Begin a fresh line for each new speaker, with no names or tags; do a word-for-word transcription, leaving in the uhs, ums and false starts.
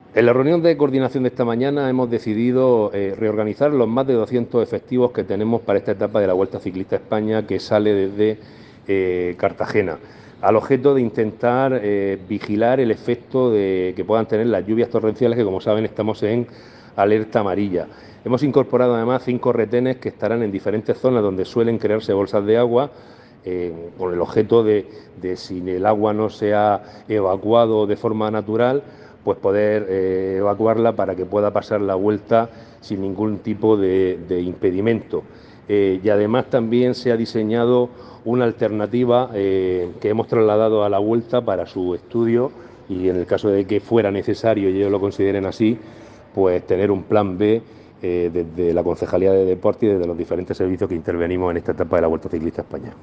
En la reunión de coordinación de esta mañana hemos decidido eh, reorganizar los más de doscientos efectivos que tenemos para esta etapa de la Vuelta Ciclista a España, que sale desde eh, Cartagena, al objeto de intentar eh, vigilar el efecto de, que puedan tener las lluvias torrenciales, que como saben estamos en alerta amarilla. Hemos incorporado además cinco retenes que estarán en diferentes zonas donde suelen crearse bolsas de agua, eh, con el objeto de, de, si el agua no se ha evacuado de forma natural, pues poder eh, evacuarla para que pueda pasar la vuelta sin ningún tipo de, de impedimento. Eh, y además también se ha diseñado una alternativa eh, que hemos trasladado a la vuelta para su estudio, y en el caso de que fuera necesario y ellos lo consideren así, pues tener un plan B eh, desde la Concejalía de Deporte y desde los diferentes servicios que intervenimos en esta etapa de la Vuelta Ciclista a España.